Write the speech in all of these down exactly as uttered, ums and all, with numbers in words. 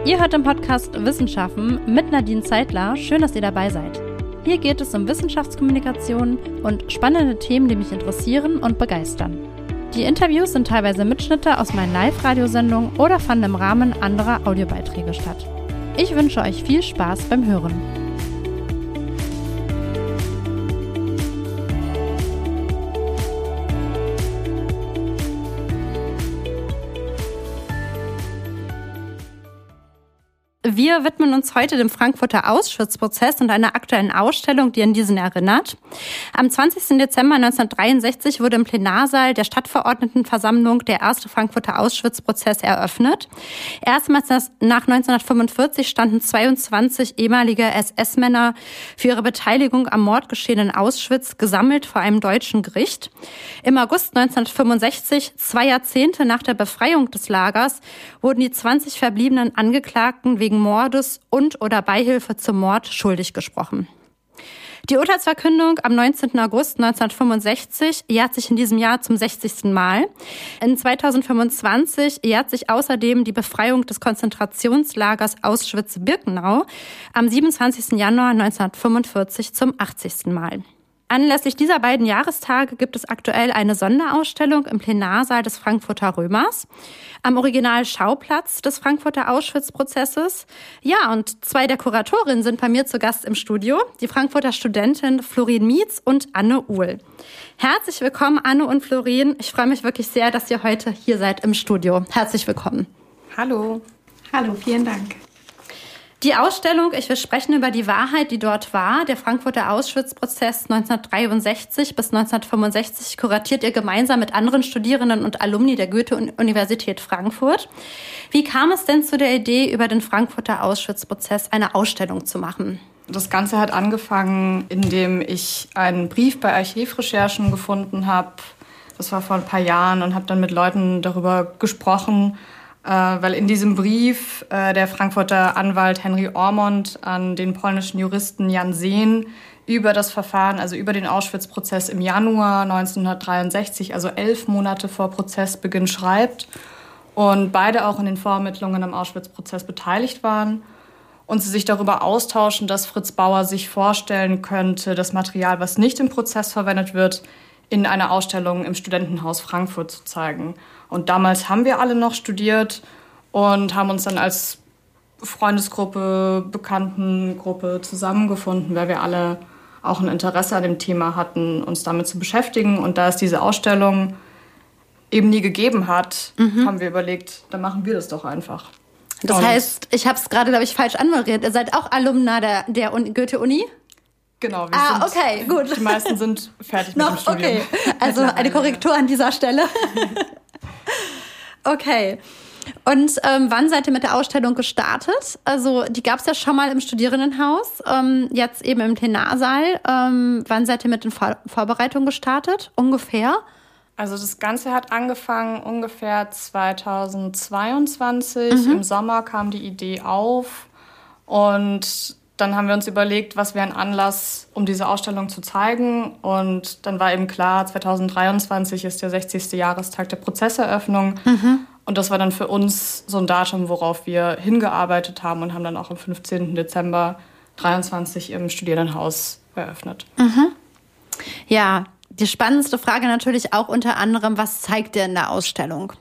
Ihr hört im Podcast Wissenschaften mit Nadine Zeitler. Schön, dass ihr dabei seid. Hier geht es um Wissenschaftskommunikation und spannende Themen, die mich interessieren und begeistern. Die Interviews sind teilweise Mitschnitte aus meinen Live-Radiosendungen oder fanden im Rahmen anderer Audiobeiträge statt. Ich wünsche euch viel Spaß beim Hören. Wir widmen uns heute dem Frankfurter Auschwitz-Prozess und einer aktuellen Ausstellung, die an diesen erinnert. Am zwanzigsten Dezember neunzehnhundertdreiundsechzig wurde im Plenarsaal der Stadtverordnetenversammlung der erste Frankfurter Auschwitz-Prozess eröffnet. Erstmals nach neunzehnhundertfünfundvierzig standen zweiundzwanzig ehemalige S S-Männer für ihre Beteiligung am Mordgeschehen in Auschwitz gesammelt vor einem deutschen Gericht. Im August neunzehnhundertfünfundsechzig, zwei Jahrzehnte nach der Befreiung des Lagers, wurden die zwanzig verbliebenen Angeklagten wegen Mordes und oder Beihilfe zum Mord schuldig gesprochen. Die Urteilsverkündung am neunzehnten August neunzehnhundertfünfundsechzig jährt sich in diesem Jahr zum sechzigsten Mal. In zweitausendfünfundzwanzig jährt sich außerdem die Befreiung des Konzentrationslagers Auschwitz-Birkenau am siebenundzwanzigsten Januar neunzehnhundertfünfundvierzig zum achtzigsten Mal. Anlässlich dieser beiden Jahrestage gibt es aktuell eine Sonderausstellung im Plenarsaal des Frankfurter Römers, am Originalschauplatz des Frankfurter Auschwitz-Prozesses. Ja, und zwei der Kuratorinnen sind bei mir zu Gast im Studio, die Frankfurter Studentin Florin Mietz und Anne Uhl. Herzlich willkommen, Anne und Florin. Ich freue mich wirklich sehr, dass ihr heute hier seid im Studio. Herzlich willkommen. Hallo. Hallo, vielen Dank. Die Ausstellung, ich will sprechen über die Wahrheit, die dort war, der Frankfurter Auschwitz-Prozess neunzehnhundertdreiundsechzig bis neunzehnhundertfünfundsechzig, kuratiert ihr gemeinsam mit anderen Studierenden und Alumni der Goethe-Universität Frankfurt. Wie kam es denn zu der Idee, über den Frankfurter Auschwitz-Prozess eine Ausstellung zu machen? Das Ganze hat angefangen, indem ich einen Brief bei Archivrecherchen gefunden habe. Das war vor ein paar Jahren und habe dann mit Leuten darüber gesprochen, weil in diesem Brief äh, der Frankfurter Anwalt Henry Ormond an den polnischen Juristen Jan Sehn über das Verfahren, also über den Auschwitz-Prozess im Januar neunzehnhundertdreiundsechzig, also elf Monate vor Prozessbeginn, schreibt und beide auch in den Vorermittlungen am Auschwitz-Prozess beteiligt waren und sie sich darüber austauschen, dass Fritz Bauer sich vorstellen könnte, das Material, was nicht im Prozess verwendet wird, in einer Ausstellung im Studentenhaus Frankfurt zu zeigen. Und damals haben wir alle noch studiert und haben uns dann als Freundesgruppe, Bekanntengruppe zusammengefunden, weil wir alle auch ein Interesse an dem Thema hatten, uns damit zu beschäftigen. Und da es diese Ausstellung eben nie gegeben hat, mhm. haben wir überlegt, dann machen wir das doch einfach. Das und heißt, ich habe es gerade, glaube ich, falsch anmoderiert. Ihr seid auch Alumna der, der Goethe-Uni? Genau, wir ah, sind, okay, gut. Die meisten sind fertig mit Noch, dem Studium. Okay, also eine Korrektur an dieser Stelle. Okay. Und ähm, wann seid ihr mit der Ausstellung gestartet? Also die gab es ja schon mal im Studierendenhaus, ähm, jetzt eben im Plenarsaal. Ähm, wann seid ihr mit den Vor- Vorbereitungen gestartet? Ungefähr? Also das Ganze hat angefangen ungefähr zweitausendzweiundzwanzig. Mhm. Im Sommer kam die Idee auf und dann haben wir uns überlegt, was wäre ein Anlass, um diese Ausstellung zu zeigen. Und dann war eben klar, zweitausenddreiundzwanzig ist der sechzigste Jahrestag der Prozesseröffnung. Mhm. Und das war dann für uns so ein Datum, worauf wir hingearbeitet haben und haben dann auch am fünfzehnten Dezember dreiundzwanzig im Studierendenhaus eröffnet. Mhm. Ja, die spannendste Frage natürlich auch unter anderem, was zeigt ihr in der Ausstellung?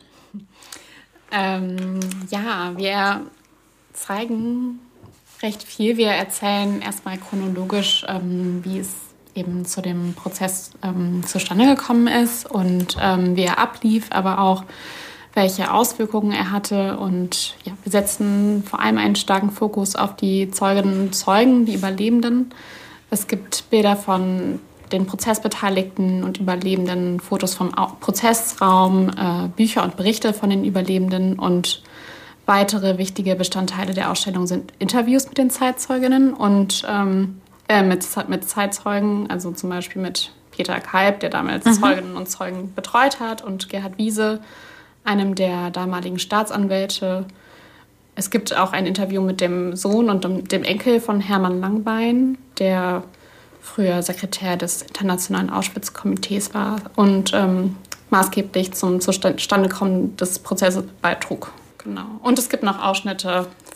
Ähm, ja, wir zeigen recht viel. Wir erzählen erstmal chronologisch, ähm, wie es eben zu dem Prozess ähm, zustande gekommen ist und ähm, wie er ablief, aber auch welche Auswirkungen er hatte. Und ja, wir setzen vor allem einen starken Fokus auf die Zeuginnen und Zeugen, die Überlebenden. Es gibt Bilder von den Prozessbeteiligten und Überlebenden, Fotos vom Prozessraum, äh, Bücher und Berichte von den Überlebenden und weitere wichtige Bestandteile der Ausstellung sind Interviews mit den Zeitzeuginnen und ähm, äh, mit, mit Zeitzeugen, also zum Beispiel mit Peter Kalb, der damals mhm. Zeuginnen und Zeugen betreut hat, und Gerhard Wiese, einem der damaligen Staatsanwälte. Es gibt auch ein Interview mit dem Sohn und dem Enkel von Hermann Langbein, der früher Sekretär des Internationalen Auschwitz-Komitees war und ähm, maßgeblich zum Zustandekommen des Prozesses beitrug. Genau. Und es gibt noch Ausschnitte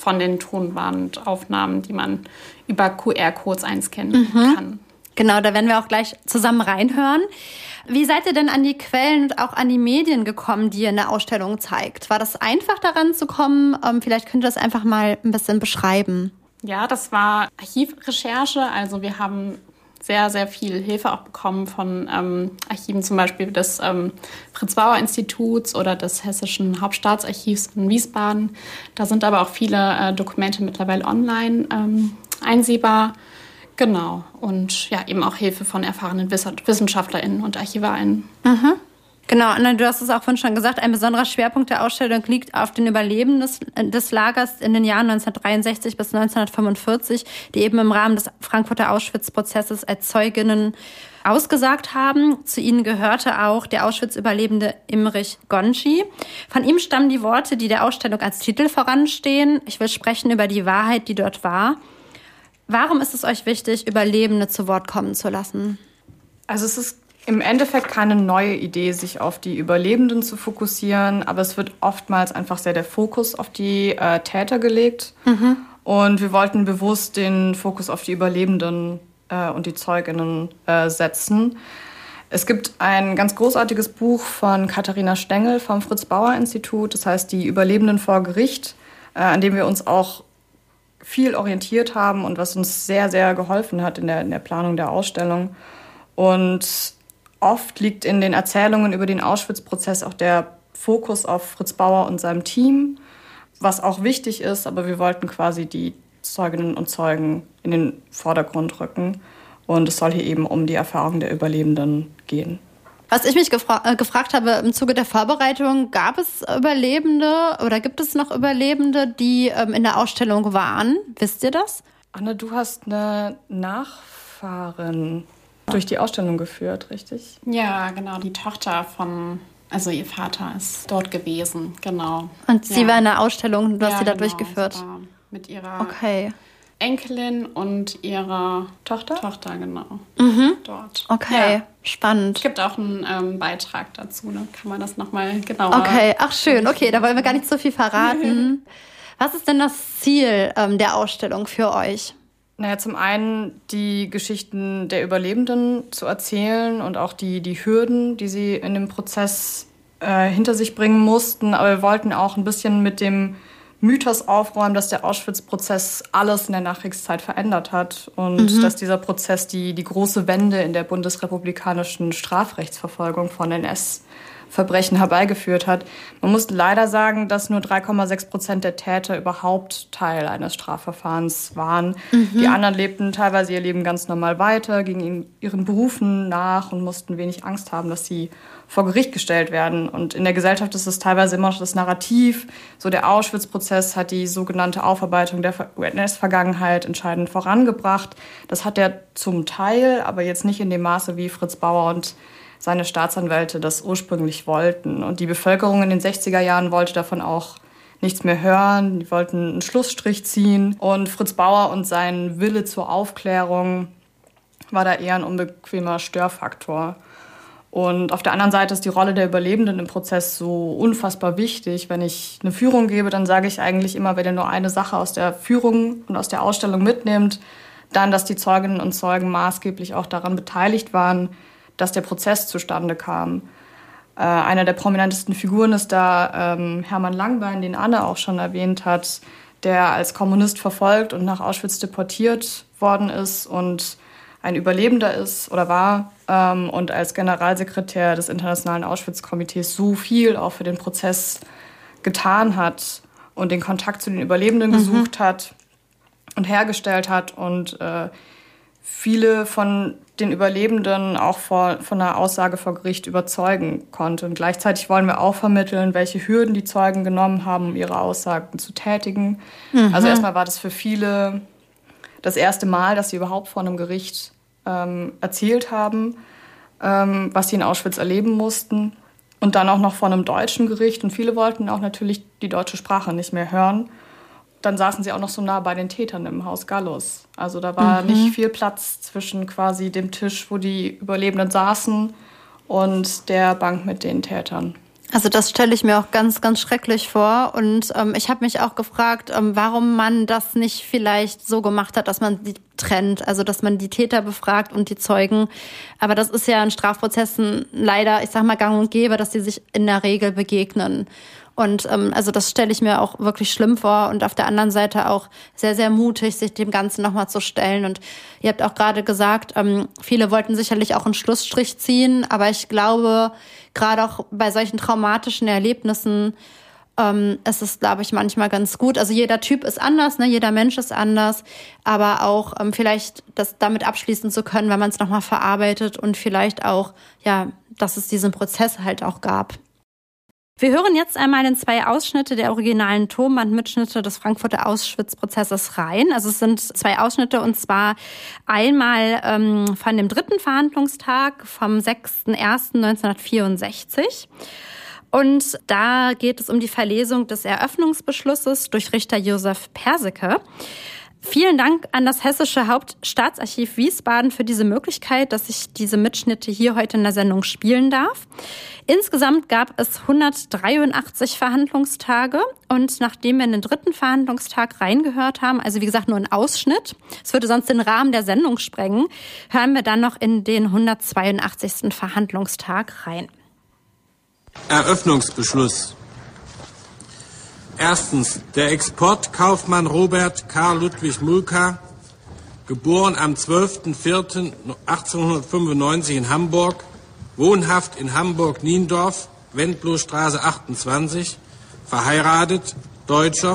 von den Tonbandaufnahmen, die man über Q R-Codes einscannen mhm. kann. Genau, da werden wir auch gleich zusammen reinhören. Wie seid ihr denn an die Quellen und auch an die Medien gekommen, die ihr in der Ausstellung zeigt? War das einfach, daran zu kommen? Ähm, vielleicht könnt ihr das einfach mal ein bisschen beschreiben. Ja, das war Archivrecherche. Also wir haben sehr, sehr viel Hilfe auch bekommen von ähm, Archiven, zum Beispiel des ähm, Fritz-Bauer-Instituts oder des Hessischen Hauptstaatsarchivs in Wiesbaden. Da sind aber auch viele äh, Dokumente mittlerweile online ähm, einsehbar. Genau. Und ja, eben auch Hilfe von erfahrenen WissenschaftlerInnen und ArchivarInnen. Mhm. Genau, Anna, du hast es auch vorhin schon gesagt, ein besonderer Schwerpunkt der Ausstellung liegt auf den Überlebenden des, des Lagers in den Jahren neunzehnhundertdreiundsechzig bis neunzehnhundertfünfundvierzig, die eben im Rahmen des Frankfurter Auschwitz-Prozesses als Zeuginnen ausgesagt haben. Zu ihnen gehörte auch der Auschwitz-Überlebende Imrich Gonci. Von ihm stammen die Worte, die der Ausstellung als Titel voranstehen. Ich will sprechen über die Wahrheit, die dort war. Warum ist es euch wichtig, Überlebende zu Wort kommen zu lassen? Also es ist im Endeffekt keine neue Idee, sich auf die Überlebenden zu fokussieren, aber es wird oftmals einfach sehr der Fokus auf die äh, Täter gelegt. Mhm. Und wir wollten bewusst den Fokus auf die Überlebenden äh, und die Zeuginnen äh, setzen. Es gibt ein ganz großartiges Buch von Katharina Stengel vom Fritz-Bauer-Institut, das heißt Die Überlebenden vor Gericht, äh, an dem wir uns auch viel orientiert haben und was uns sehr, sehr geholfen hat in der, in der Planung der Ausstellung. Und oft liegt in den Erzählungen über den Auschwitz-Prozess auch der Fokus auf Fritz Bauer und seinem Team, was auch wichtig ist, aber wir wollten quasi die Zeuginnen und Zeugen in den Vordergrund rücken. Und es soll hier eben um die Erfahrung der Überlebenden gehen. Was ich mich gefra- äh, gefragt habe im Zuge der Vorbereitung, gab es Überlebende oder gibt es noch Überlebende, die ähm, in der Ausstellung waren? Wisst ihr das? Anne, du hast eine Nachfahrin durch die Ausstellung geführt, richtig? Ja, genau. Die Tochter von, also ihr Vater ist dort gewesen, genau. Und sie ja. war in der Ausstellung, du hast ja, sie da genau, durchgeführt? Sie war mit ihrer okay. Enkelin und ihrer Tochter? Tochter, genau. Mhm. Dort. Okay, ja. Spannend. Es gibt auch einen ähm, Beitrag dazu, da kann man das nochmal genauer... Okay, ach schön. Okay, da wollen wir gar nicht so viel verraten. Was ist denn das Ziel ähm, der Ausstellung für euch? Naja, zum einen die Geschichten der Überlebenden zu erzählen und auch die, die Hürden, die sie in dem Prozess äh, hinter sich bringen mussten. Aber wir wollten auch ein bisschen mit dem Mythos aufräumen, dass der Auschwitz-Prozess alles in der Nachkriegszeit verändert hat und mhm. dass dieser Prozess die, die große Wende in der bundesrepublikanischen Strafrechtsverfolgung von N S-Verbrechen herbeigeführt hat. Man muss leider sagen, dass nur drei Komma sechs Prozent der Täter überhaupt Teil eines Strafverfahrens waren. Mhm. Die anderen lebten teilweise ihr Leben ganz normal weiter, gingen ihren Berufen nach und mussten wenig Angst haben, dass sie vor Gericht gestellt werden. Und in der Gesellschaft ist es teilweise immer noch das Narrativ. So der Auschwitz-Prozess hat die sogenannte Aufarbeitung der N S-Vergangenheit entscheidend vorangebracht. Das hat er zum Teil, aber jetzt nicht in dem Maße, wie Fritz Bauer und seine Staatsanwälte das ursprünglich wollten. Und die Bevölkerung in den sechziger Jahren wollte davon auch nichts mehr hören. Die wollten einen Schlussstrich ziehen. Und Fritz Bauer und sein Wille zur Aufklärung war da eher ein unbequemer Störfaktor. Und auf der anderen Seite ist die Rolle der Überlebenden im Prozess so unfassbar wichtig. Wenn ich eine Führung gebe, dann sage ich eigentlich immer, wenn ihr nur eine Sache aus der Führung und aus der Ausstellung mitnimmt, dann, dass die Zeuginnen und Zeugen maßgeblich auch daran beteiligt waren, dass der Prozess zustande kam. Äh, einer der prominentesten Figuren ist da ähm, Hermann Langbein, den Anne auch schon erwähnt hat, der als Kommunist verfolgt und nach Auschwitz deportiert worden ist und ein Überlebender ist oder war ähm, und als Generalsekretär des Internationalen Auschwitz-Komitees so viel auch für den Prozess getan hat und den Kontakt zu den Überlebenden mhm. gesucht hat und hergestellt hat und äh, viele von den Überlebenden auch vor, von einer Aussage vor Gericht überzeugen konnte. Und gleichzeitig wollen wir auch vermitteln, welche Hürden die Zeugen genommen haben, um ihre Aussagen zu tätigen. Mhm. Also erstmal war das für viele das erste Mal, dass sie überhaupt vor einem Gericht ähm, erzählt haben, ähm, was sie in Auschwitz erleben mussten. Und dann auch noch vor einem deutschen Gericht. Und viele wollten auch natürlich die deutsche Sprache nicht mehr hören. Dann saßen sie auch noch so nah bei den Tätern im Haus Gallus. Also da war mhm. nicht viel Platz zwischen quasi dem Tisch, wo die Überlebenden saßen, und der Bank mit den Tätern. Also das stelle ich mir auch ganz, ganz schrecklich vor. Und ähm, ich habe mich auch gefragt, ähm, warum man das nicht vielleicht so gemacht hat, dass man die trennt. Also dass man die Täter befragt und die Zeugen. Aber das ist ja in Strafprozessen leider, ich sag mal, gang und gäbe, dass die sich in der Regel begegnen. Und ähm, also das stelle ich mir auch wirklich schlimm vor und auf der anderen Seite auch sehr, sehr mutig, sich dem Ganzen nochmal zu stellen. Und ihr habt auch gerade gesagt, ähm, viele wollten sicherlich auch einen Schlussstrich ziehen, aber ich glaube, gerade auch bei solchen traumatischen Erlebnissen ähm, ist es, glaube ich, manchmal ganz gut. Also jeder Typ ist anders, ne? Jeder Mensch ist anders, aber auch ähm, vielleicht das damit abschließen zu können, wenn man es nochmal verarbeitet und vielleicht auch, ja, dass es diesen Prozess halt auch gab. Wir hören jetzt einmal in zwei Ausschnitte der originalen Tonbandmitschnitte des Frankfurter Auschwitz-Prozesses rein. Also es sind zwei Ausschnitte und zwar einmal ähm, von dem dritten Verhandlungstag vom sechster erster neunzehnhundertvierundsechzig. Und da geht es um die Verlesung des Eröffnungsbeschlusses durch Richter Josef Persicke. Vielen Dank an das Hessische Hauptstaatsarchiv Wiesbaden für diese Möglichkeit, dass ich diese Mitschnitte hier heute in der Sendung spielen darf. Insgesamt gab es hundertdreiundachtzig Verhandlungstage und nachdem wir in den dritten Verhandlungstag reingehört haben, also wie gesagt nur ein Ausschnitt, es würde sonst den Rahmen der Sendung sprengen, hören wir dann noch in den hundertzweiundachtzigsten Verhandlungstag rein. Eröffnungsbeschluss. Erstens, der Exportkaufmann Robert Karl Ludwig Mulka, geboren am zwölfter vierter achtzehnhundertfünfundneunzig in Hamburg, wohnhaft in Hamburg-Niendorf, Wendlowstraße achtundzwanzig, verheiratet, Deutscher.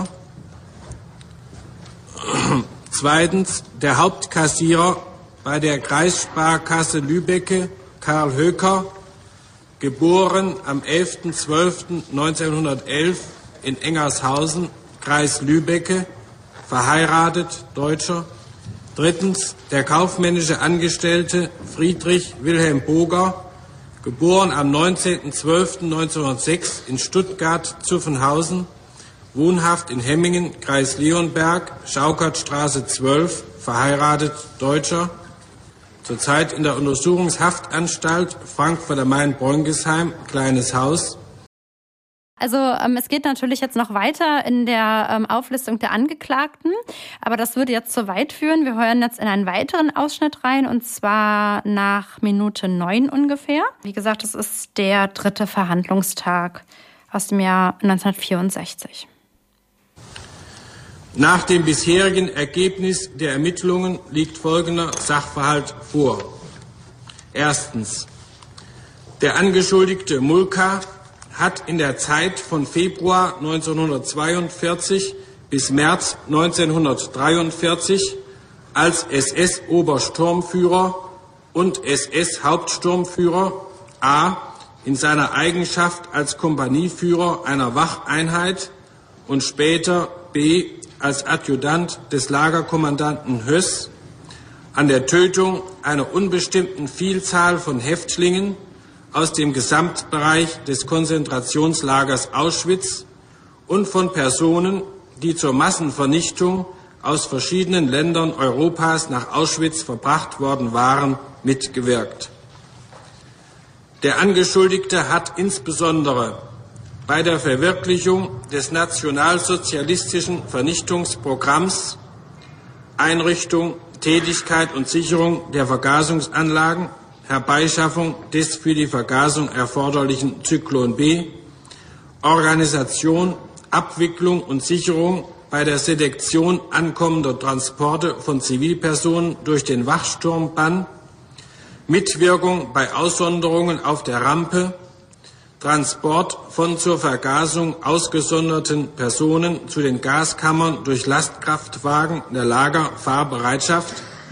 Zweitens, der Hauptkassierer bei der Kreissparkasse Lübbecke, Karl Höker, geboren am elfter zwölfter neunzehnhundertelf in Engershausen, Kreis Lübbecke, verheiratet, Deutscher. Drittens, der kaufmännische Angestellte Friedrich Wilhelm Boger, geboren am neunzehnter zwölfter neunzehnhundertsechs in Stuttgart-Zuffenhausen, wohnhaft in Hemmingen, Kreis Leonberg, Schaukertstraße zwölf, verheiratet, Deutscher. Zurzeit in der Untersuchungshaftanstalt Frankfurt am Main-Brongisheim, Kleines Haus. Also ähm, es geht natürlich jetzt noch weiter in der ähm, Auflistung der Angeklagten, aber das würde jetzt zu weit führen. Wir hören jetzt in einen weiteren Ausschnitt rein und zwar nach Minute neun ungefähr. Wie gesagt, das ist der dritte Verhandlungstag aus dem Jahr neunzehnhundertvierundsechzig. Nach dem bisherigen Ergebnis der Ermittlungen liegt folgender Sachverhalt vor. Erstens. Der Angeschuldigte Mulka hat in der Zeit von Februar neunzehnhundertzweiundvierzig bis März neunzehnhundertdreiundvierzig als S S-Obersturmführer und S S-Hauptsturmführer a. in seiner Eigenschaft als Kompanieführer einer Wacheinheit und später b. als Adjutant des Lagerkommandanten Höss an der Tötung einer unbestimmten Vielzahl von Häftlingen aus dem Gesamtbereich des Konzentrationslagers Auschwitz und von Personen, die zur Massenvernichtung aus verschiedenen Ländern Europas nach Auschwitz verbracht worden waren, mitgewirkt. Der Angeschuldigte hat insbesondere bei der Verwirklichung des nationalsozialistischen Vernichtungsprogramms, Einrichtung, Tätigkeit und Sicherung der Vergasungsanlagen, Herbeischaffung des für die Vergasung erforderlichen Zyklon B, Organisation, Abwicklung und Sicherung bei der Selektion ankommender Transporte von Zivilpersonen durch den Wachsturmbann, Mitwirkung bei Aussonderungen auf der Rampe, Transport von zur Vergasung ausgesonderten Personen zu den Gaskammern durch Lastkraftwagen der Lagerfahrbereitschaft,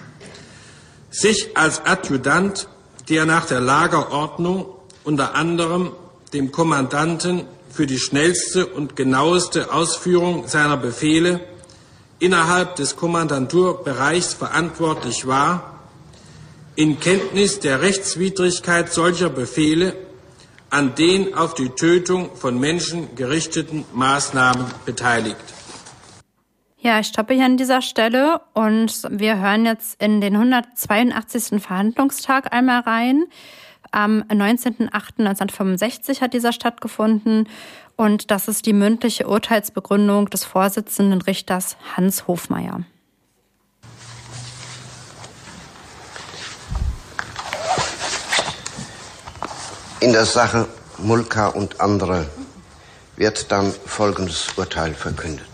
sich als Adjutant der nach der Lagerordnung unter anderem dem Kommandanten für die schnellste und genaueste Ausführung seiner Befehle innerhalb des Kommandanturbereichs verantwortlich war, in Kenntnis der Rechtswidrigkeit solcher Befehle an den auf die Tötung von Menschen gerichteten Maßnahmen beteiligt. Ja, ich stoppe hier an dieser Stelle und wir hören jetzt in den hundertzweiundachtzigsten Verhandlungstag einmal rein. Am neunzehnten achten neunzehnhundertfünfundsechzig hat dieser stattgefunden und das ist die mündliche Urteilsbegründung des Vorsitzenden Richters Hans Hofmeier. In der Sache Mulka und andere wird dann folgendes Urteil verkündet.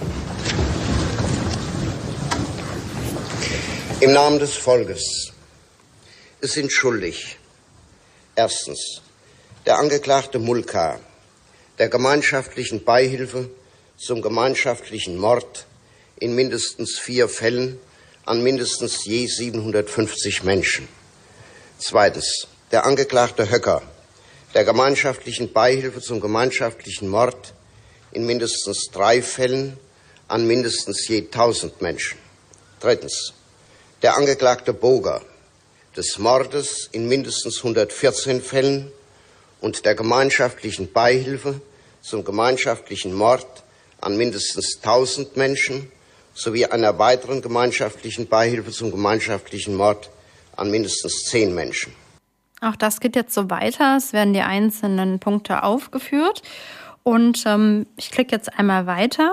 Im Namen des Volkes. Es sind schuldig. Erstens, der Angeklagte Mulka, der gemeinschaftlichen Beihilfe zum gemeinschaftlichen Mord in mindestens vier Fällen an mindestens je siebenhundertfünfzig Menschen. Zweitens, der Angeklagte Höcker, der gemeinschaftlichen Beihilfe zum gemeinschaftlichen Mord in mindestens drei Fällen an mindestens je tausend Menschen. Drittens, der Angeklagte Boger, des Mordes in mindestens hundertvierzehn Fällen und der gemeinschaftlichen Beihilfe zum gemeinschaftlichen Mord an mindestens tausend Menschen sowie einer weiteren gemeinschaftlichen Beihilfe zum gemeinschaftlichen Mord an mindestens zehn Menschen. Auch das geht jetzt so weiter. Es werden die einzelnen Punkte aufgeführt. Und ähm, ich klicke jetzt einmal weiter.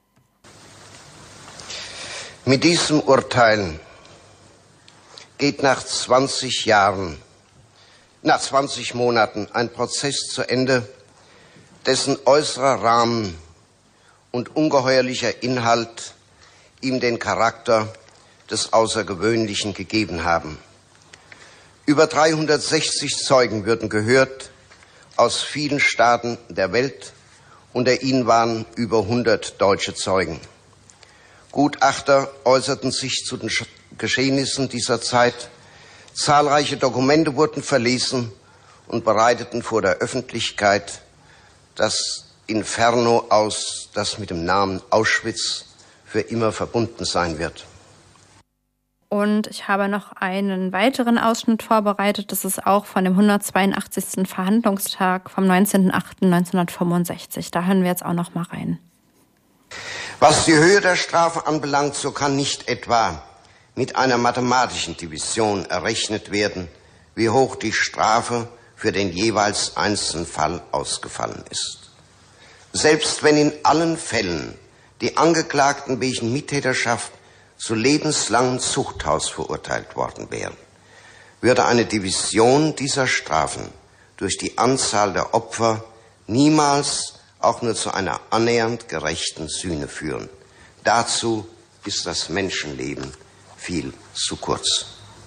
Mit diesem Urteil geht nach zwanzig Jahren, nach zwanzig Monaten ein Prozess zu Ende, dessen äußerer Rahmen und ungeheuerlicher Inhalt ihm den Charakter des Außergewöhnlichen gegeben haben. Über dreihundertsechzig Zeugen würden gehört aus vielen Staaten der Welt. Unter ihnen waren über hundert deutsche Zeugen. Gutachter äußerten sich zu den Geschehnissen dieser Zeit. Zahlreiche Dokumente wurden verlesen und bereiteten vor der Öffentlichkeit das Inferno aus, das mit dem Namen Auschwitz für immer verbunden sein wird. Und ich habe noch einen weiteren Ausschnitt vorbereitet. Das ist auch von dem hundertzweiundachtzigsten Verhandlungstag vom neunzehnten achten neunzehnhundertfünfundsechzig. Da hören wir jetzt auch noch mal rein. Was die Höhe der Strafe anbelangt, so kann nicht etwa mit einer mathematischen Division errechnet werden, wie hoch die Strafe für den jeweils einzelnen Fall ausgefallen ist. Selbst wenn in allen Fällen die Angeklagten wegen Mittäterschaft zu lebenslangem Zuchthaus verurteilt worden wären, würde eine Division dieser Strafen durch die Anzahl der Opfer niemals auch nur zu einer annähernd gerechten Sühne führen. Dazu ist das Menschenleben viel zu kurz.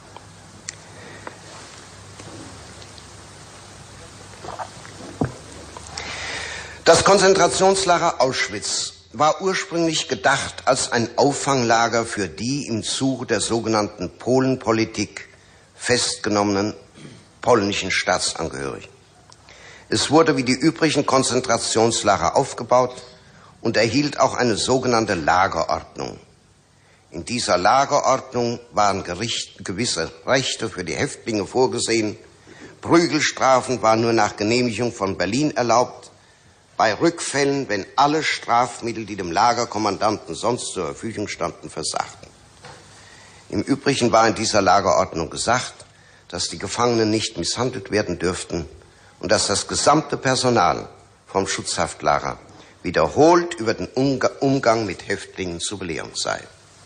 Das Konzentrationslager Auschwitz war ursprünglich gedacht als ein Auffanglager für die im Zuge der sogenannten Polenpolitik festgenommenen polnischen Staatsangehörigen. Es wurde wie die übrigen Konzentrationslager aufgebaut und erhielt auch eine sogenannte Lagerordnung. In dieser Lagerordnung waren Gericht, gewisse Rechte für die Häftlinge vorgesehen. Prügelstrafen waren nur nach Genehmigung von Berlin erlaubt. Bei Rückfällen, wenn alle Strafmittel, die dem Lagerkommandanten sonst zur Verfügung standen, versagten. Im Übrigen war in dieser Lagerordnung gesagt, dass die Gefangenen nicht misshandelt werden dürften und dass das gesamte Personal vom Schutzhaftlager wiederholt über den Umgang mit Häftlingen zu belehren sei.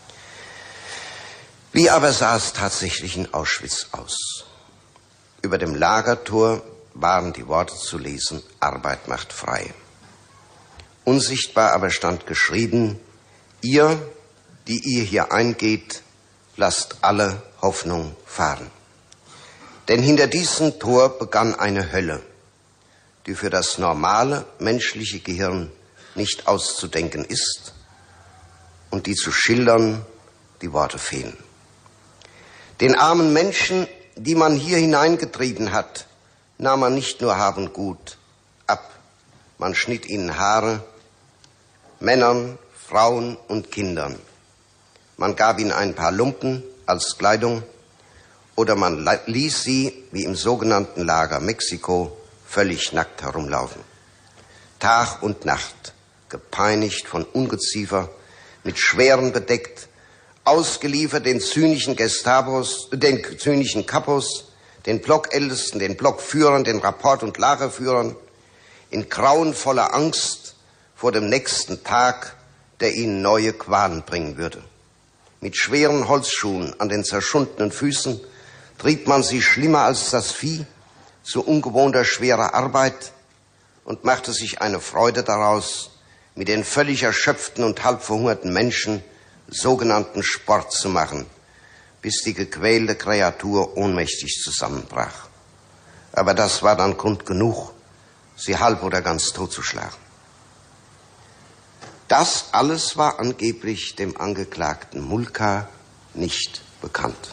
Wie aber sah es tatsächlich in Auschwitz aus? Über dem Lagertor waren die Worte zu lesen: Arbeit macht frei. Unsichtbar aber stand geschrieben: Ihr, die ihr hier eingeht, lasst alle Hoffnung fahren. Denn hinter diesem Tor begann eine Hölle, die für das normale menschliche Gehirn nicht auszudenken ist und die zu schildern die Worte fehlen. Den armen Menschen, die man hier hineingetrieben hat, nahm man nicht nur Hab und Gut ab, man schnitt ihnen Haare, Männern, Frauen und Kindern. Man gab ihnen ein paar Lumpen als Kleidung oder man ließ sie, wie im sogenannten Lager Mexiko, völlig nackt herumlaufen. Tag und Nacht, gepeinigt von Ungeziefer, mit Schweren bedeckt, ausgeliefert den zynischen Gestapos, den zynischen Kapos, den Blockältesten, den Blockführern, den Rapport- und Lagerführern, in grauenvoller Angst vor dem nächsten Tag, der ihnen neue Qualen bringen würde. Mit schweren Holzschuhen an den zerschundenen Füßen trieb man sie schlimmer als das Vieh zu ungewohnter schwerer Arbeit und machte sich eine Freude daraus, mit den völlig erschöpften und halb verhungerten Menschen sogenannten Sport zu machen, bis die gequälte Kreatur ohnmächtig zusammenbrach. Aber das war dann Grund genug, sie halb oder ganz totzuschlagen. Das alles war angeblich dem Angeklagten Mulka nicht bekannt.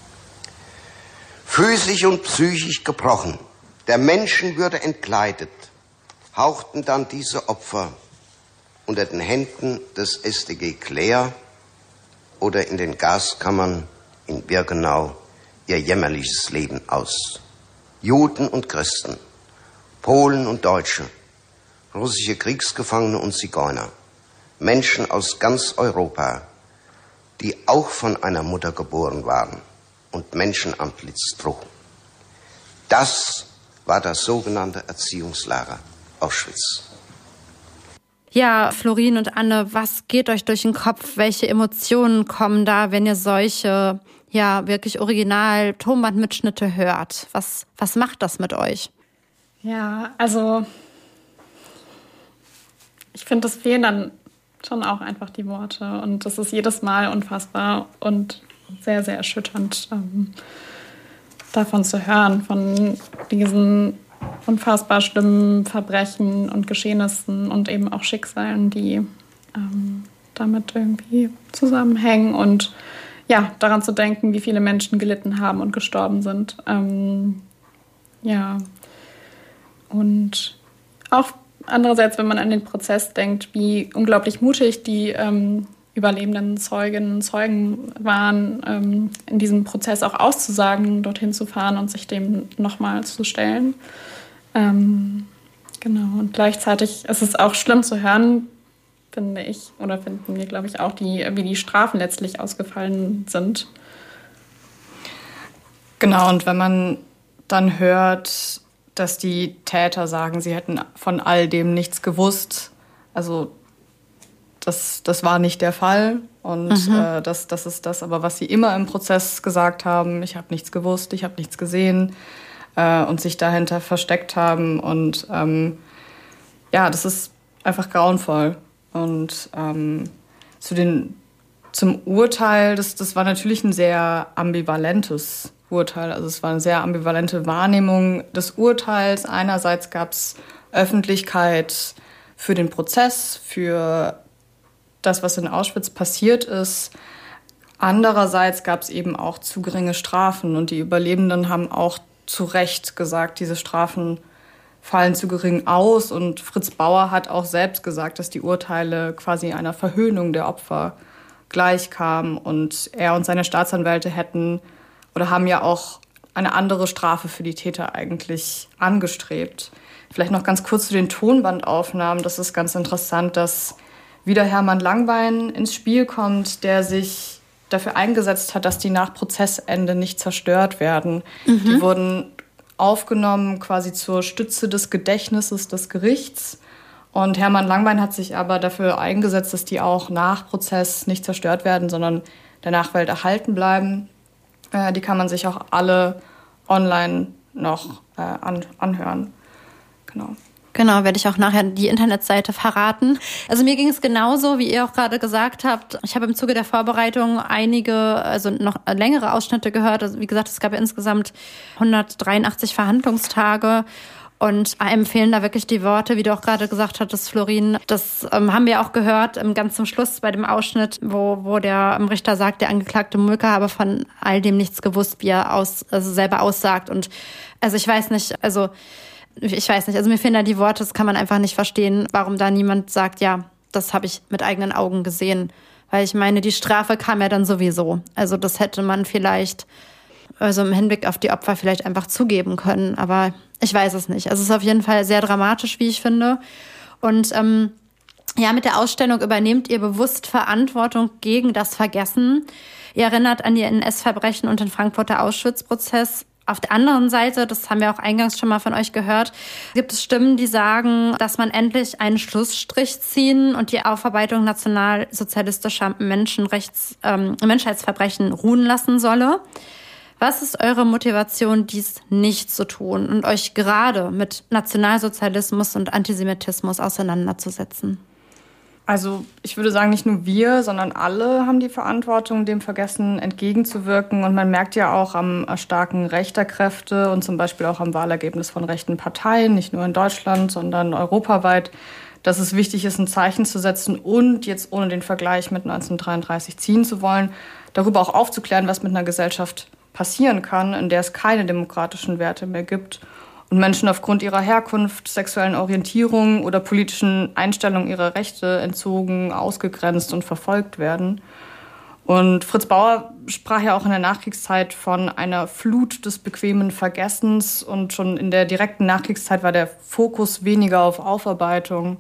Physisch und psychisch gebrochen, der Menschenwürde entkleidet, hauchten dann diese Opfer unter den Händen des S D G Clair oder in den Gaskammern in Birkenau ihr jämmerliches Leben aus. Juden und Christen, Polen und Deutsche, russische Kriegsgefangene und Zigeuner, Menschen aus ganz Europa, die auch von einer Mutter geboren waren und Menschenantlitz trugen. Das war das sogenannte Erziehungslager Auschwitz. Ja, Florin und Anne, was geht euch durch den Kopf? Welche Emotionen kommen da, wenn ihr solche, ja, wirklich original Tonbandmitschnitte hört? Was, was macht das mit euch? Ja, also ich finde, es fehlen dann schon auch einfach die Worte. Und das ist jedes Mal unfassbar und sehr, sehr erschütternd, ähm, davon zu hören, von diesen unfassbar schlimmen Verbrechen und Geschehnissen und eben auch Schicksalen, die ähm, damit irgendwie zusammenhängen. Und ja, daran zu denken, wie viele Menschen gelitten haben und gestorben sind. Ähm, ja, und auch andererseits, wenn man an den Prozess denkt, wie unglaublich mutig die ähm, überlebenden Zeuginnen und Zeugen waren, ähm, in diesem Prozess auch auszusagen, dorthin zu fahren und sich dem nochmal zu stellen. Ähm, genau, und gleichzeitig ist es auch schlimm zu hören, finde ich, oder finden wir, glaube ich, auch, die, wie die Strafen letztlich ausgefallen sind. Genau, und wenn man dann hört, dass die Täter sagen, sie hätten von all dem nichts gewusst, also das, das war nicht der Fall. Und mhm. äh, das, das ist das, aber was sie immer im Prozess gesagt haben, ich habe nichts gewusst, ich habe nichts gesehen, äh, und sich dahinter versteckt haben. Und ähm, ja, das ist einfach grauenvoll. Und ähm, zu den, zum Urteil, das, das war natürlich ein sehr ambivalentes Urteil. Also es war eine sehr ambivalente Wahrnehmung des Urteils. Einerseits gab es Öffentlichkeit für den Prozess, für das, was in Auschwitz passiert ist. Andererseits gab es eben auch zu geringe Strafen. Und die Überlebenden haben auch zu Recht gesagt, diese Strafen fallen zu gering aus. Und Fritz Bauer hat auch selbst gesagt, dass die Urteile quasi einer Verhöhnung der Opfer gleichkamen. Und er und seine Staatsanwälte hätten oder haben ja auch eine andere Strafe für die Täter eigentlich angestrebt. Vielleicht noch ganz kurz zu den Tonbandaufnahmen. Das ist ganz interessant, dass wieder Hermann Langbein ins Spiel kommt, der sich dafür eingesetzt hat, dass die nach Prozessende nicht zerstört werden. Mhm. Die wurden aufgenommen quasi zur Stütze des Gedächtnisses des Gerichts. Und Hermann Langbein hat sich aber dafür eingesetzt, dass die auch nach Prozess nicht zerstört werden, sondern der Nachwelt erhalten bleiben. Äh, die kann man sich auch alle online noch äh, an, anhören. Genau. Genau, werde ich auch nachher die Internetseite verraten. Also mir ging es genauso, wie ihr auch gerade gesagt habt. Ich habe im Zuge der Vorbereitung einige, also noch längere Ausschnitte gehört. Also wie gesagt, es gab ja insgesamt hundertdreiundachtzig Verhandlungstage. Und einem fehlen da wirklich die Worte, wie du auch gerade gesagt hattest, Florin. Das ähm, haben wir auch gehört, ähm, ganz zum Schluss bei dem Ausschnitt, wo, wo der ähm, Richter sagt, der Angeklagte Mulka habe von all dem nichts gewusst, wie er aus, also selber aussagt. Und also ich weiß nicht, also ich weiß nicht, also mir fehlen da die Worte, das kann man einfach nicht verstehen, warum da niemand sagt, ja, das habe ich mit eigenen Augen gesehen. Weil ich meine, die Strafe kam ja dann sowieso. Also das hätte man vielleicht, also im Hinblick auf die Opfer vielleicht einfach zugeben können. Aber ich weiß es nicht. Also es ist auf jeden Fall sehr dramatisch, wie ich finde. Und ähm, ja, mit der Ausstellung übernehmt ihr bewusst Verantwortung gegen das Vergessen. Ihr erinnert an die N S-Verbrechen und den Frankfurter Auschwitz-Prozess. Auf der anderen Seite, das haben wir auch eingangs schon mal von euch gehört, gibt es Stimmen, die sagen, dass man endlich einen Schlussstrich ziehen und die Aufarbeitung nationalsozialistischer Menschenrechts, ähm, Menschheitsverbrechen ruhen lassen solle. Was ist eure Motivation, dies nicht zu tun und euch gerade mit Nationalsozialismus und Antisemitismus auseinanderzusetzen? Also ich würde sagen, nicht nur wir, sondern alle haben die Verantwortung, dem Vergessen entgegenzuwirken. Und man merkt ja auch am Erstarken rechter Kräfte und zum Beispiel auch am Wahlergebnis von rechten Parteien, nicht nur in Deutschland, sondern europaweit, dass es wichtig ist, ein Zeichen zu setzen und jetzt ohne den Vergleich mit neunzehnhundertdreiunddreißig ziehen zu wollen, darüber auch aufzuklären, was mit einer Gesellschaft passieren kann, in der es keine demokratischen Werte mehr gibt. Und Menschen aufgrund ihrer Herkunft, sexuellen Orientierung oder politischen Einstellung ihrer Rechte entzogen, ausgegrenzt und verfolgt werden. Und Fritz Bauer sprach ja auch in der Nachkriegszeit von einer Flut des bequemen Vergessens. Und schon in der direkten Nachkriegszeit war der Fokus weniger auf Aufarbeitung.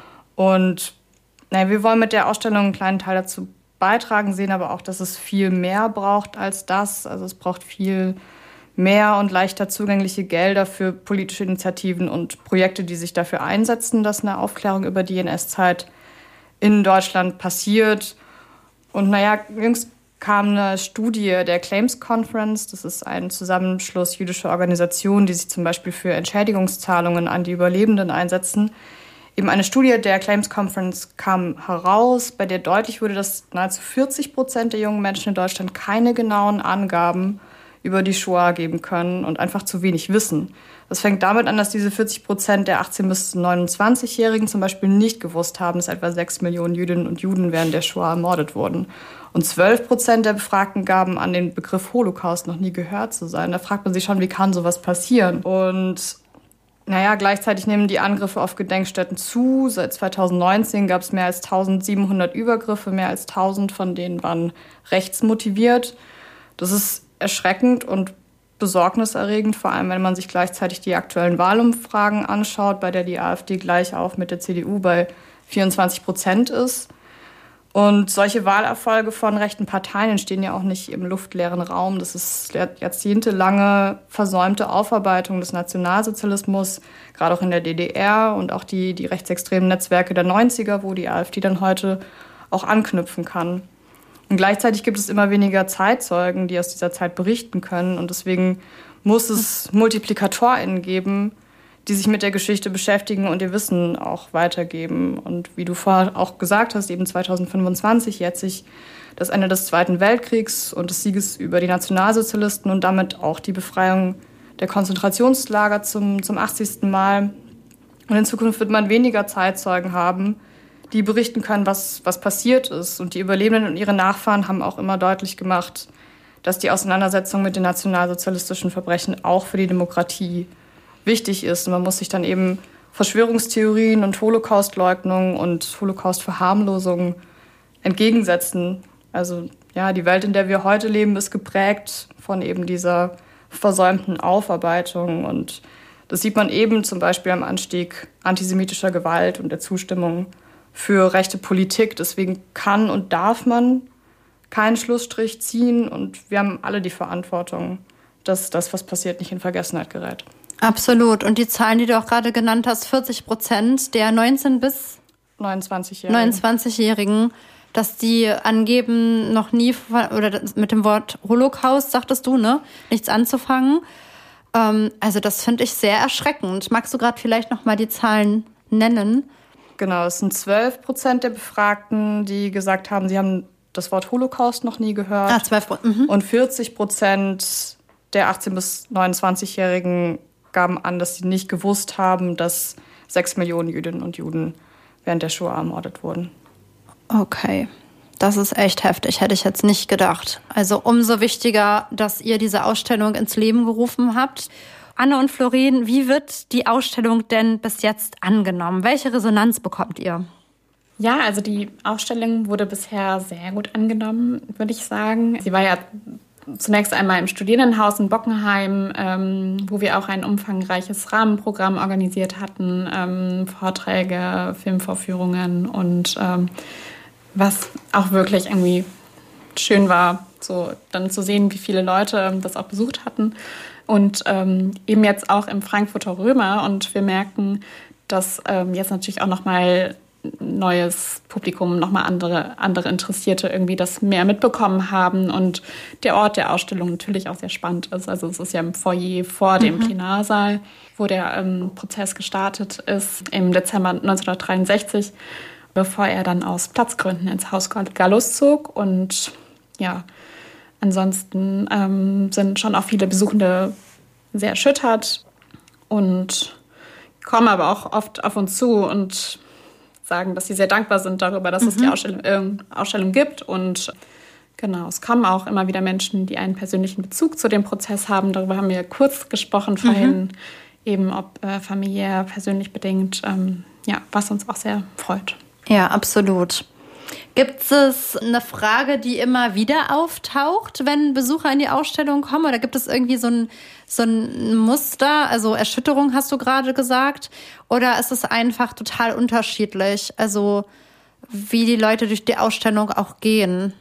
Und naja, wir wollen mit der Ausstellung einen kleinen Teil dazu beitragen, sehen aber auch, dass es viel mehr braucht als das. Also es braucht viel mehr und leichter zugängliche Gelder für politische Initiativen und Projekte, die sich dafür einsetzen, dass eine Aufklärung über die N S-Zeit in Deutschland passiert. Und naja, jüngst kam eine Studie der Claims Conference, das ist ein Zusammenschluss jüdischer Organisationen, die sich zum Beispiel für Entschädigungszahlungen an die Überlebenden einsetzen. Eben eine Studie der Claims Conference kam heraus, bei der deutlich wurde, dass nahezu vierzig Prozent der jungen Menschen in Deutschland keine genauen Angaben über die Shoah geben können und einfach zu wenig wissen. Das fängt damit an, dass diese vierzig Prozent der achtzehn- bis neunundzwanzigjährigen zum Beispiel nicht gewusst haben, dass etwa sechs Millionen Jüdinnen und Juden während der Shoah ermordet wurden. Und zwölf Prozent der Befragten gaben an, den Begriff Holocaust noch nie gehört zu sein. Da fragt man sich schon, wie kann sowas passieren? Und naja, gleichzeitig nehmen die Angriffe auf Gedenkstätten zu. Seit zweitausendneunzehn gab es mehr als eintausendsiebenhundert Übergriffe, mehr als tausend von denen waren rechtsmotiviert. Das ist erschreckend und besorgniserregend, vor allem wenn man sich gleichzeitig die aktuellen Wahlumfragen anschaut, bei der die AfD gleich auf mit der C D U bei vierundzwanzig Prozent ist. Und solche Wahlerfolge von rechten Parteien entstehen ja auch nicht im luftleeren Raum. Das ist jahrzehntelange versäumte Aufarbeitung des Nationalsozialismus, gerade auch in der D D R und auch die, die rechtsextremen Netzwerke der neunziger, wo die AfD dann heute auch anknüpfen kann. Und gleichzeitig gibt es immer weniger Zeitzeugen, die aus dieser Zeit berichten können. Und deswegen muss es MultiplikatorInnen geben, die sich mit der Geschichte beschäftigen und ihr Wissen auch weitergeben. Und wie du vorher auch gesagt hast, eben zweitausendfünfundzwanzig jährt sich das Ende des Zweiten Weltkriegs und des Sieges über die Nationalsozialisten und damit auch die Befreiung der Konzentrationslager zum, zum achtzigsten Mal. Und in Zukunft wird man weniger Zeitzeugen haben, die berichten können, was, was passiert ist. Und die Überlebenden und ihre Nachfahren haben auch immer deutlich gemacht, dass die Auseinandersetzung mit den nationalsozialistischen Verbrechen auch für die Demokratie wichtig ist. Und man muss sich dann eben Verschwörungstheorien und Holocaustleugnung und Holocaustverharmlosung entgegensetzen. Also ja, die Welt, in der wir heute leben, ist geprägt von eben dieser versäumten Aufarbeitung. Und das sieht man eben zum Beispiel am Anstieg antisemitischer Gewalt und der Zustimmung für rechte Politik. Deswegen kann und darf man keinen Schlussstrich ziehen. Und wir haben alle die Verantwortung, dass das, was passiert, nicht in Vergessenheit gerät. Absolut. Und die Zahlen, die du auch gerade genannt hast, vierzig Prozent der neunzehn- bis neunundzwanzigjährigen. neunundzwanzigjährigen, dass die angeben, noch nie oder mit dem Wort Holocaust, sagtest du, ne, nichts anzufangen. Ähm, also das finde ich sehr erschreckend. Magst du gerade vielleicht noch mal die Zahlen nennen? Genau, es sind zwölf Prozent der Befragten, die gesagt haben, sie haben das Wort Holocaust noch nie gehört. Ah, zwölf Prozent. Mhm. Und vierzig Prozent der achtzehn- bis neunundzwanzigjährigen gaben an, dass sie nicht gewusst haben, dass sechs Millionen Jüdinnen und Juden während der Shoah ermordet wurden. Okay, das ist echt heftig, hätte ich jetzt nicht gedacht. Also umso wichtiger, dass ihr diese Ausstellung ins Leben gerufen habt. Anne und Florin, wie wird die Ausstellung denn bis jetzt angenommen? Welche Resonanz bekommt ihr? Ja, also die Ausstellung wurde bisher sehr gut angenommen, würde ich sagen. Sie war ja zunächst einmal im Studierendenhaus in Bockenheim, ähm, wo wir auch ein umfangreiches Rahmenprogramm organisiert hatten, ähm, Vorträge, Filmvorführungen und ähm, was auch wirklich irgendwie schön war, so dann zu sehen, wie viele Leute das auch besucht hatten. Und ähm, eben jetzt auch im Frankfurter Römer. Und wir merken, dass ähm, jetzt natürlich auch nochmal neues Publikum, nochmal andere, andere Interessierte irgendwie das mehr mitbekommen haben und der Ort der Ausstellung natürlich auch sehr spannend ist. Also es ist ja im Foyer vor dem mhm. Plenarsaal, wo der ähm, Prozess gestartet ist im Dezember neunzehnhundertdreiundsechzig, bevor er dann aus Platzgründen ins Haus Gallus zog. Und ja, ansonsten ähm, sind schon auch viele Besuchende sehr erschüttert und kommen aber auch oft auf uns zu und sagen, dass sie sehr dankbar sind darüber, dass mhm. es die Ausstellung, äh, Ausstellung gibt. Und genau, es kommen auch immer wieder Menschen, die einen persönlichen Bezug zu dem Prozess haben. Darüber haben wir kurz gesprochen vorhin, mhm. eben ob äh, familiär, persönlich bedingt, ähm, ja, was uns auch sehr freut. Ja, absolut. Gibt es eine Frage, die immer wieder auftaucht, wenn Besucher in die Ausstellung kommen? Oder gibt es irgendwie so ein, so ein Muster? Also Erschütterung hast du gerade gesagt. Oder ist es einfach total unterschiedlich? Also wie die Leute durch die Ausstellung auch gehen?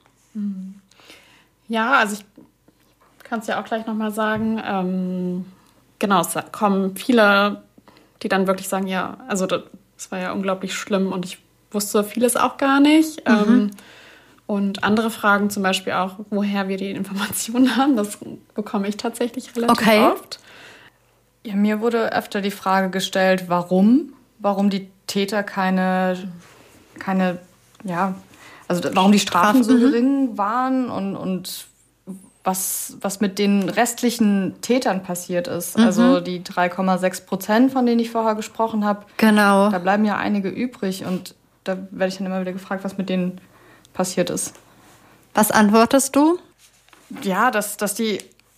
Ja, also ich kann es ja auch gleich nochmal sagen. Ähm, genau, es kommen viele, die dann wirklich sagen, ja, also das, das war ja unglaublich schlimm und ich wusste vieles auch gar nicht. Mhm. Ähm, und andere Fragen zum Beispiel auch, woher wir die Informationen haben, das bekomme ich tatsächlich relativ okay. oft. Ja, mir wurde öfter die Frage gestellt, warum? Warum die Täter keine, keine ja, also warum die Strafen so gering waren und, und was, was mit den restlichen Tätern passiert ist. Mhm. Also die drei Komma sechs Prozent, von denen ich vorher gesprochen habe. Genau. Da bleiben ja einige übrig und da werde ich dann immer wieder gefragt, was mit denen passiert ist. Was antwortest du? Ja, dass, dass die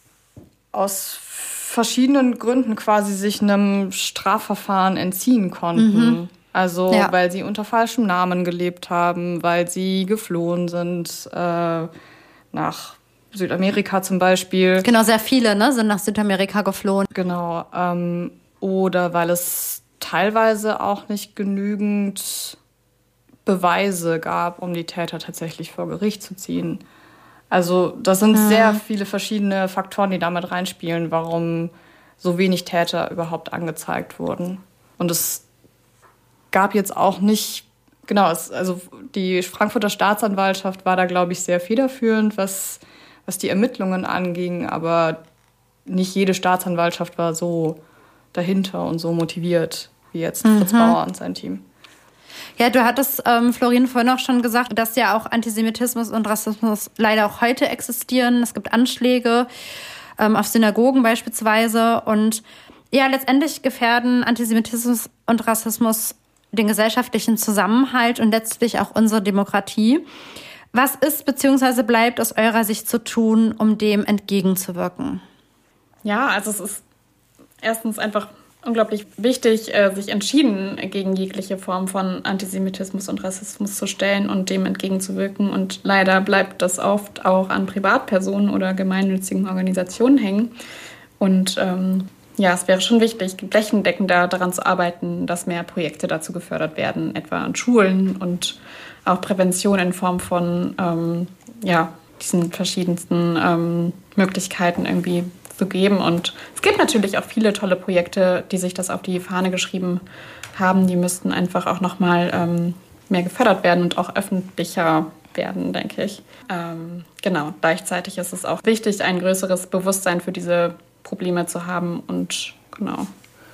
aus verschiedenen Gründen quasi sich einem Strafverfahren entziehen konnten. Mhm. Also ja. weil sie unter falschem Namen gelebt haben, weil sie geflohen sind äh, nach Südamerika zum Beispiel. Genau, sehr viele ne, sind nach Südamerika geflohen. Genau. Ähm, oder weil es teilweise auch nicht genügend Beweise gab, um die Täter tatsächlich vor Gericht zu ziehen. Also das sind mhm. sehr viele verschiedene Faktoren, die damit reinspielen, warum so wenig Täter überhaupt angezeigt wurden. Und es gab jetzt auch nicht, genau, es, also die Frankfurter Staatsanwaltschaft war da, glaube ich, sehr federführend, was, was die Ermittlungen anging, aber nicht jede Staatsanwaltschaft war so dahinter und so motiviert wie jetzt mhm. Fritz Bauer und sein Team. Ja, du hattest, ähm, Florin, vorhin auch schon gesagt, dass ja auch Antisemitismus und Rassismus leider auch heute existieren. Es gibt Anschläge ähm, auf Synagogen beispielsweise. Und ja, letztendlich gefährden Antisemitismus und Rassismus den gesellschaftlichen Zusammenhalt und letztlich auch unsere Demokratie. Was ist bzw. bleibt aus eurer Sicht zu tun, um dem entgegenzuwirken? Ja, also es ist erstens einfach unglaublich wichtig, sich entschieden gegen jegliche Form von Antisemitismus und Rassismus zu stellen und dem entgegenzuwirken. Und leider bleibt das oft auch an Privatpersonen oder gemeinnützigen Organisationen hängen. Und ähm, ja, es wäre schon wichtig, flächendeckender daran zu arbeiten, dass mehr Projekte dazu gefördert werden, etwa an Schulen und auch Prävention in Form von ähm, ja, diesen verschiedensten ähm, Möglichkeiten irgendwie zu geben. Und es gibt natürlich auch viele tolle Projekte, die sich das auf die Fahne geschrieben haben. Die müssten einfach auch nochmal ähm, mehr gefördert werden und auch öffentlicher werden, denke ich. Ähm, genau, gleichzeitig ist es auch wichtig, ein größeres Bewusstsein für diese Probleme zu haben und genau.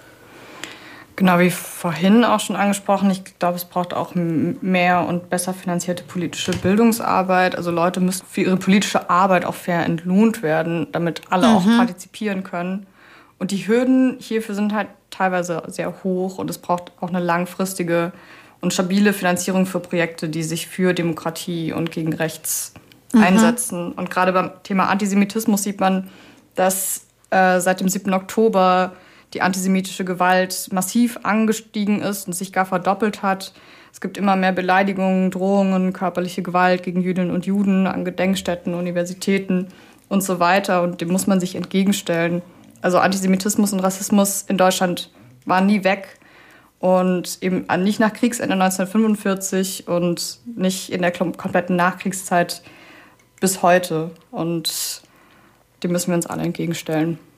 Genau, wie vorhin auch schon angesprochen, ich glaube, es braucht auch mehr und besser finanzierte politische Bildungsarbeit. Also Leute müssen für ihre politische Arbeit auch fair entlohnt werden, damit alle mhm. auch partizipieren können. Und die Hürden hierfür sind halt teilweise sehr hoch und es braucht auch eine langfristige und stabile Finanzierung für Projekte, die sich für Demokratie und gegen Rechts mhm. einsetzen. Und gerade beim Thema Antisemitismus sieht man, dass äh, seit dem siebten Oktober die antisemitische Gewalt massiv angestiegen ist und sich gar verdoppelt hat. Es gibt immer mehr Beleidigungen, Drohungen, körperliche Gewalt gegen Jüdinnen und Juden an Gedenkstätten, Universitäten und so weiter. Und dem muss man sich entgegenstellen. Also Antisemitismus und Rassismus in Deutschland waren nie weg. Und eben nicht nach Kriegsende neunzehnhundertfünfundvierzig und nicht in der kompletten Nachkriegszeit bis heute. Und dem müssen wir uns alle entgegenstellen.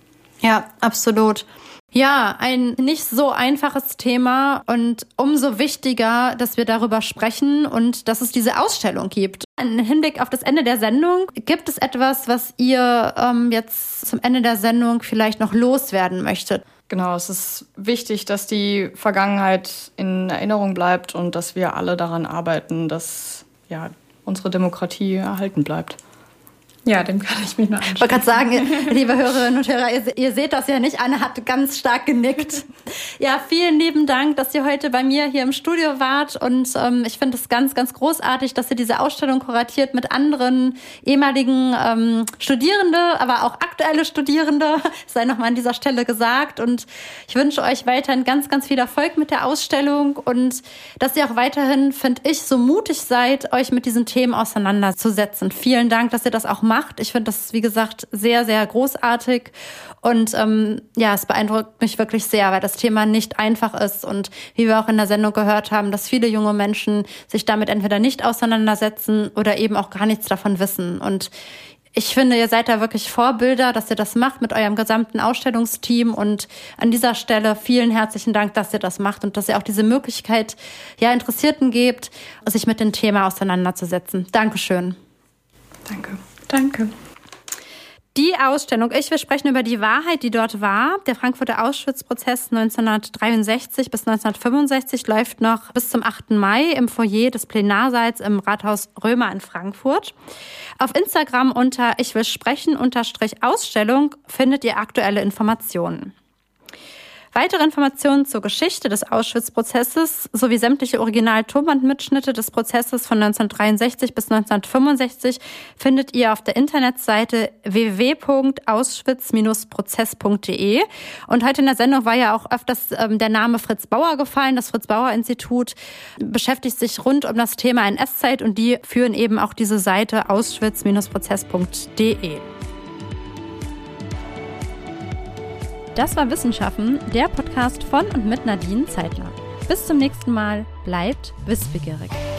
Ja, absolut. Ja, ein nicht so einfaches Thema und umso wichtiger, dass wir darüber sprechen und dass es diese Ausstellung gibt. Im Hinblick auf das Ende der Sendung, gibt es etwas, was ihr ähm, jetzt zum Ende der Sendung vielleicht noch loswerden möchtet? Genau, es ist wichtig, dass die Vergangenheit in Erinnerung bleibt und dass wir alle daran arbeiten, dass ja, unsere Demokratie erhalten bleibt. Ja, dem kann ich mich nur anschauen. Ich wollte gerade sagen, liebe Hörerinnen und Hörer, ihr, ihr seht das ja nicht, Anne hat ganz stark genickt. Ja, vielen lieben Dank, dass ihr heute bei mir hier im Studio wart und ähm, ich finde es ganz, ganz großartig, dass ihr diese Ausstellung kuratiert mit anderen ehemaligen ähm, Studierende, aber auch aktuelle Studierende, sei nochmal an dieser Stelle gesagt, und ich wünsche euch weiterhin ganz, ganz viel Erfolg mit der Ausstellung und dass ihr auch weiterhin, finde ich, so mutig seid, euch mit diesen Themen auseinanderzusetzen. Vielen Dank, dass ihr das auch macht. Ich finde das, wie gesagt, sehr, sehr großartig und ähm, ja, es beeindruckt mich wirklich sehr, weil das Thema nicht einfach ist und wie wir auch in der Sendung gehört haben, dass viele junge Menschen sich damit entweder nicht auseinandersetzen oder eben auch gar nichts davon wissen. Und ich finde, ihr seid da wirklich Vorbilder, dass ihr das macht mit eurem gesamten Ausstellungsteam und an dieser Stelle vielen herzlichen Dank, dass ihr das macht und dass ihr auch diese Möglichkeit ja Interessierten gebt, sich mit dem Thema auseinanderzusetzen. Dankeschön. Danke. Danke. Die Ausstellung, ich will sprechen über die Wahrheit, die dort war. Der Frankfurter Auschwitz-Prozess neunzehnhundertdreiundsechzig bis neunzehnhundertfünfundsechzig läuft noch bis zum achten Mai im Foyer des Plenarsaals im Rathaus Römer in Frankfurt. Auf Instagram unter ich will sprechen unterstrich Ausstellung findet ihr aktuelle Informationen. Weitere Informationen zur Geschichte des Auschwitz-Prozesses sowie sämtliche Original-Tonbandmitschnitte des Prozesses von neunzehnhundertdreiundsechzig bis neunzehnhundertfünfundsechzig findet ihr auf der Internetseite w w w punkt auschwitz Bindestrich prozess punkt d e. Und heute in der Sendung war ja auch öfters ähm, der Name Fritz Bauer gefallen. Das Fritz-Bauer-Institut beschäftigt sich rund um das Thema N S-Zeit und die führen eben auch diese Seite auschwitz Bindestrich prozess punkt d e. Das war Wissenschaften, der Podcast von und mit Nadine Zeitler. Bis zum nächsten Mal, bleibt wissbegierig.